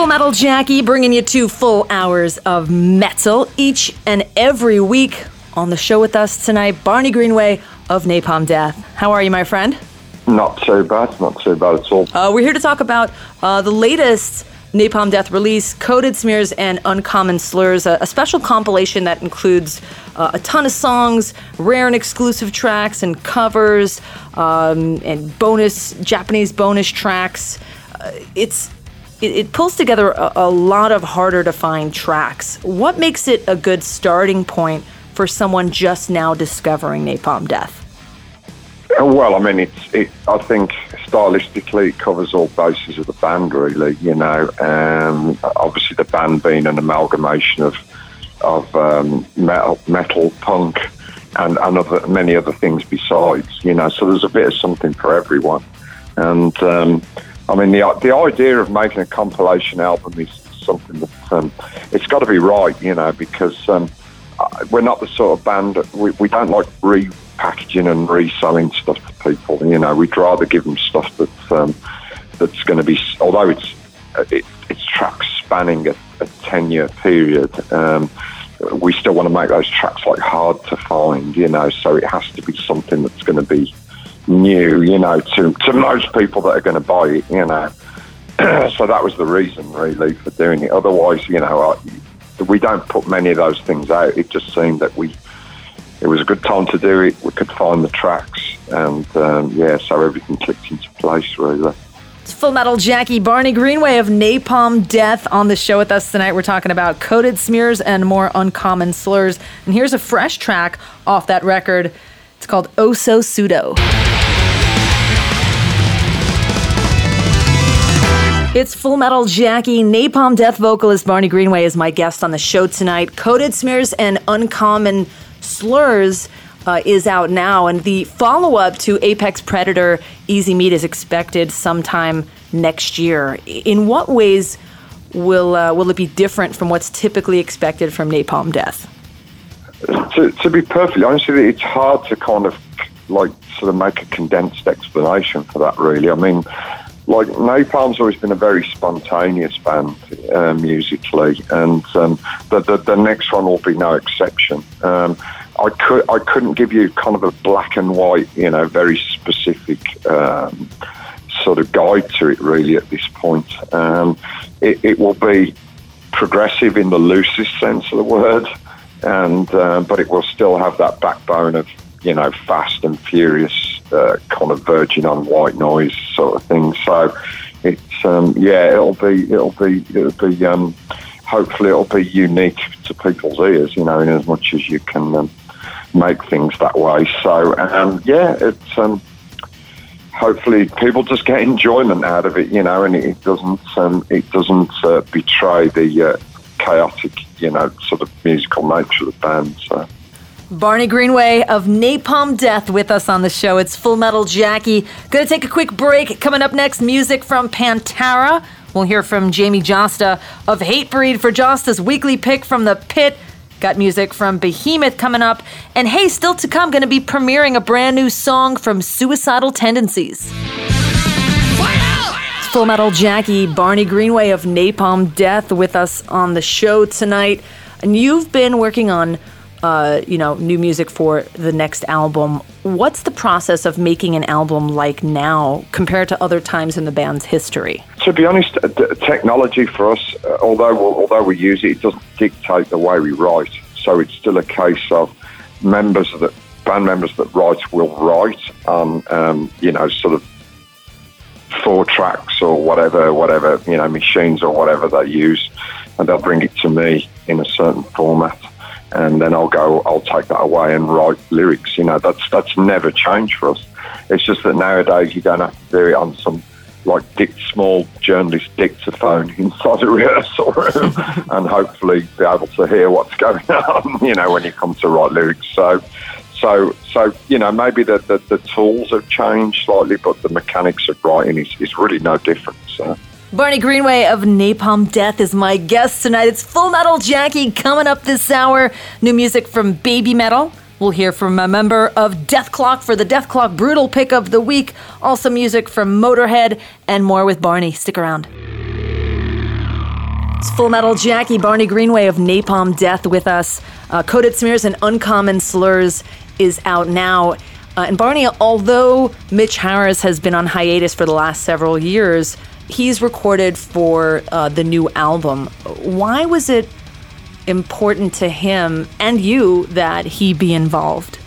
Full Metal Jackie, bringing you 2 full hours of metal each and every week. On the show with us tonight, Barney Greenway of Napalm Death. How are you, my friend? Not so bad at all. We're here to talk about the latest Napalm Death release, Coded Smears and Uncommon Slurs, a special compilation that includes a ton of songs, rare and exclusive tracks and covers, and Japanese bonus tracks. It pulls together a lot of harder to find tracks. What makes it a good starting point for someone just now discovering Napalm Death? Well, I mean, I think stylistically it covers all bases of the band, really. You know, obviously the band being an amalgamation of metal, punk, and many other things besides. You know, so there's a bit of something for everyone. And I mean, the idea of making a compilation album is something that it's got to be right. You know, because we're not the sort of band we don't like repackaging and reselling stuff to people. You know, we'd rather give them stuff that's going to be, although it's tracks spanning a 10-year period. We still want to make those tracks like hard to find. You know, so it has to be something that's going to be new. You know, to most people that are going to buy it. You know, so that was the reason really for doing it. Otherwise, you know, we don't put many of those things out. It just seemed that it was a good time to do it. We could find the tracks, and so everything clicked into place, really. It's Full Metal Jackie, Barney Greenway of Napalm Death on the show with us tonight. We're talking about Coded Smears and More Uncommon Slurs. And here's a fresh track off that record. It's called Oh So Pseudo. It's Full Metal Jackie. Napalm Death vocalist Barney Greenway is my guest on the show tonight. Coded Smears and Uncommon Slurs is out now, and the follow-up to Apex Predator Easy Meat is expected sometime next year. In what ways will it be different from what's typically expected from Napalm Death? To be perfectly honest with you, it's hard to kind of like sort of make a condensed explanation for that, really. I mean, like, Napalm's always been a very spontaneous band musically, and the next one will be no exception. I couldn't give you kind of a black and white, you know, very specific sort of guide to it really at this point. It will be progressive in the loosest sense of the word, and but it will still have that backbone of, you know, fast and furious kind of verging on white noise sort of thing. So it's it'll be hopefully it'll be unique to people's ears, you know, in as much as you can make things that way. So it's hopefully people just get enjoyment out of it, you know, and it doesn't betray the chaotic, you know, sort of musical nature of the band. So. Barney Greenway of Napalm Death with us on the show. It's Full Metal Jackie. Gonna take a quick break. Coming up next, music from Pantera. We'll hear from Jamie Josta of Hatebreed for Josta's weekly pick from the pit. Got music from Behemoth coming up. And hey, still to come, gonna be premiering a brand new song from Suicidal Tendencies. It's Full Metal Jackie, Barney Greenway of Napalm Death with us on the show tonight. And you've been working on new music for the next album. What's the process of making an album like now compared to other times in the band's history? To be honest, technology for us, although we use it, it doesn't dictate the way we write. So it's still a case of band members that write will write on, sort of 4 tracks or whatever, you know, machines or whatever they use, and they'll bring it to me in a certain format. And then I'll take that away and write lyrics. You know, that's never changed for us. It's just that nowadays you don't have to do it on some like small journalist dictaphone inside a rehearsal room and hopefully be able to hear what's going on, you know, when you come to write lyrics. So you know, maybe the tools have changed slightly, but the mechanics of writing is really no different. So. Barney Greenway of Napalm Death is my guest tonight. It's Full Metal Jackie coming up this hour. New music from Baby Metal. We'll hear from a member of Deathclock for the Deathclock Brutal Pick of the Week. Also music from Motorhead and more with Barney. Stick around. Full Metal Jackie, Barney Greenway of Napalm Death with us on the show tonight. Coded Smears and Uncommon Slurs. And here's a fresh track off that record. It's called Oh So Pseudo. It's Full Metal Jackie, Barney Greenway of Napalm Death on the show with us tonight. It's Full Metal Jackie, Napalm Death with us on the show tonight. It's Full Metal Jackie, Barney Greenway of Napalm Death with us on the show tonight. Full Metal Jackie, Barney Greenway of Napalm Death with us. Coded Smears and Uncommon Slurs is out now. And Barney, although Mitch Harris has been on hiatus for the last several years, he's recorded for the new album. Why was it important to him and you that he be involved?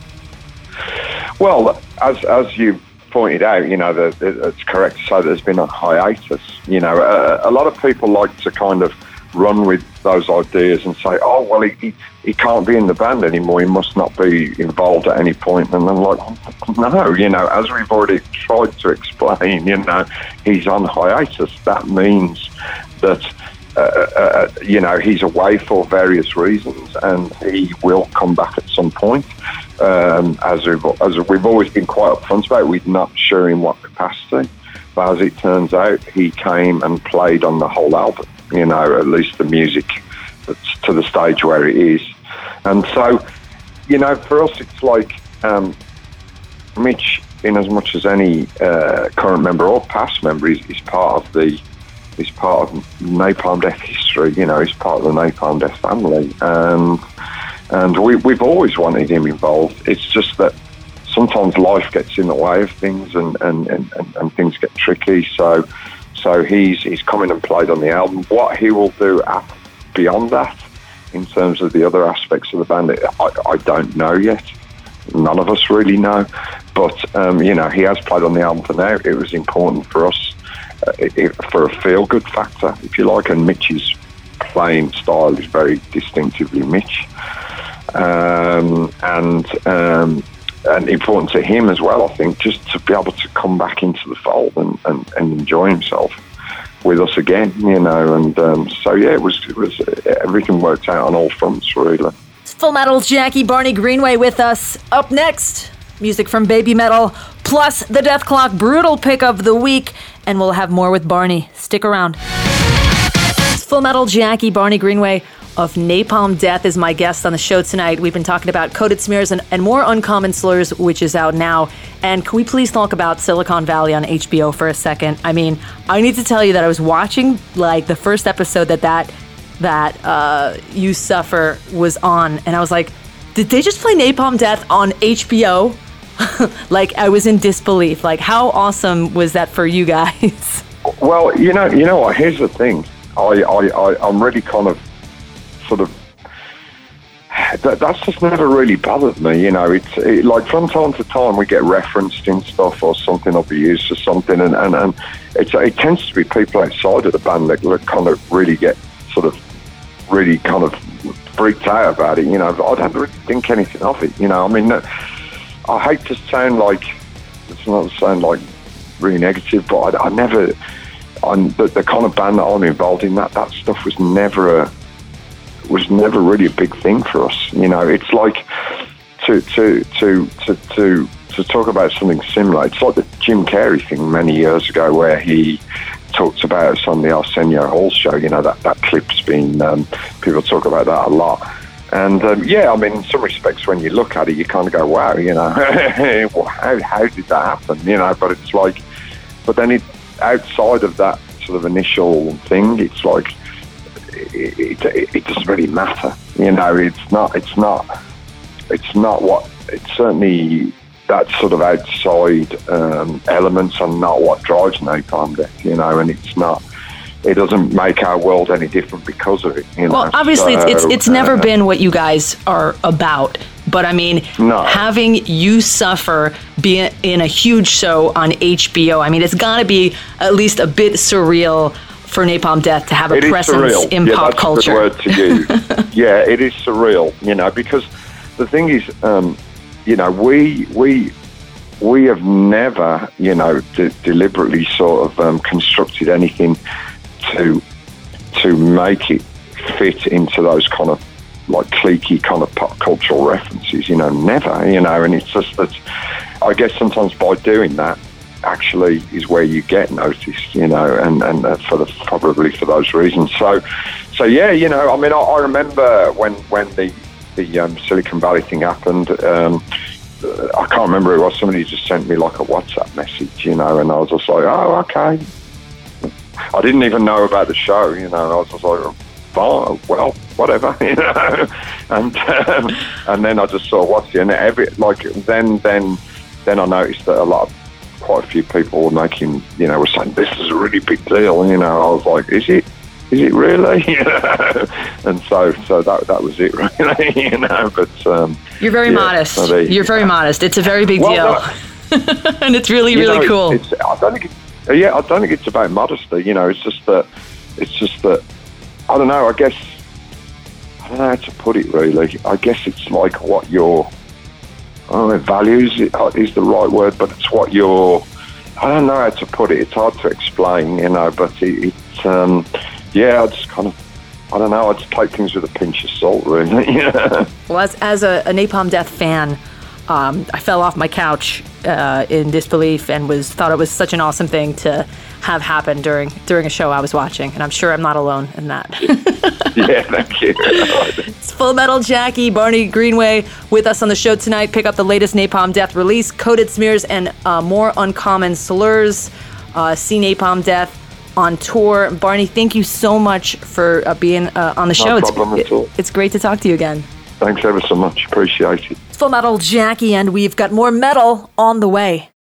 Well, as you pointed out, it's correct to say that there's been a hiatus. A lot of people like to kind of run with those ideas and say, oh, well, he can't be in the band anymore, he must not be involved at any point. And I'm like, no, as we've already tried to explain, he's on hiatus. That means that, he's away for various reasons, and he will come back at some point. As we've always been quite upfront about, we're not sure in what capacity. But as it turns out, he came and played on the whole album, at least the music that's to the stage where it is. And so, for us, it's like Mitch, in as much as any current member or past member, is part of Napalm Death history. He's part of the Napalm Death family, and we've always wanted him involved. It's just that sometimes life gets in the way of things, and things get tricky. So he's come in and played on the album. What he will do beyond that, in terms of the other aspects of the band, I don't know yet. None of us really know. But he has played on the album for now. It was important for us. For a feel-good factor, if you like, and Mitch's playing style is very distinctively Mitch, and important to him as well, I think, just to be able to come back into the fold and enjoy himself with us again, it was everything worked out on all fronts, really. Full Metal Jackie, Barney Greenway with us. Up next, music from Baby Metal, plus the Death Clock Brutal Pick of the Week, and we'll have more with Barney. Stick around. Full Metal Jackie, Barney Greenway of Napalm Death is my guest on the show tonight. We've been talking about Coded Smears and more Uncommon Slurs, which is out now. And can we please talk about Silicon Valley on HBO for a second? I mean, I need to tell you that I was watching the first episode that You Suffer was on, and I was like, did they just play Napalm Death on HBO? I was in disbelief. How awesome was that for you guys? Well, you know what? Here's the thing. I'm really kind of sort of that's just never really bothered me. It's like from time to time we get referenced in stuff, or something will be used for something, and it tends to be people outside of the band that kind of really get really kind of freaked out about it. I don't really think anything of it. I hate to sound really negative, but I never, on the kind of band that I'm involved in, that stuff was never really a big thing for us. It's like to talk about something similar. It's like the Jim Carrey thing many years ago, where he talked about us on the Arsenio Hall show. That clip's been people talk about that a lot. And in some respects, when you look at it, you kind of go, "Wow, how did that happen?" But it's like, but then outside of that sort of initial thing, it's like it doesn't really matter. It's certainly that sort of outside elements are not what drives Napalm Death, and it's not. It doesn't make our world any different because of it. Well, obviously, it's never been what you guys are about. But I mean, having You Suffer be in a huge show on HBO, I mean, it's got to be at least a bit surreal for Napalm Death to have a presence in pop culture. That's a good word to use. Yeah, it is surreal, because the thing is, we have never, deliberately sort of constructed anything to make it fit into those kind of like cliquey kind of pop cultural references, never, and it's just that I guess sometimes by doing that actually is where you get noticed, and probably for those reasons. So yeah, I remember when the Silicon Valley thing happened. I can't remember who it was. Somebody just sent me like a WhatsApp message, and I was just like, oh, okay. I didn't even know about the show, you know. And I was just like, oh, well, whatever, you know. And then I just sort of watched it, and then I noticed that quite a few people were making, you know, were saying this is a really big deal, you know. I was like, is it really? You know? And so that was it, really, you know. But you're very modest. So you're very modest. It's a very big deal, and it's really, really cool. I don't think it's about modesty. You know, it's just that I don't know. I don't know how to put it, really. I guess it's like what your values is the right word, but it's what your, I don't know how to put it. It's hard to explain, you know. But I just kind of, I don't know, I just take things with a pinch of salt, really. Yeah. Well, as a Napalm Death fan, I fell off my couch in disbelief and thought it was such an awesome thing to have happen during a show I was watching, and I'm sure I'm not alone in that. Yeah, thank you. It's Full Metal Jackie, Barney Greenway with us on the show tonight. Pick up the latest Napalm Death release, Coded Smears and More Uncommon Slurs. See Napalm Death on tour. Barney, thank you so much for being on the show. No problem at all. It's great to talk to you again. Thanks ever so much. Appreciate it. It's Full Metal Jackie, and we've got more metal on the way.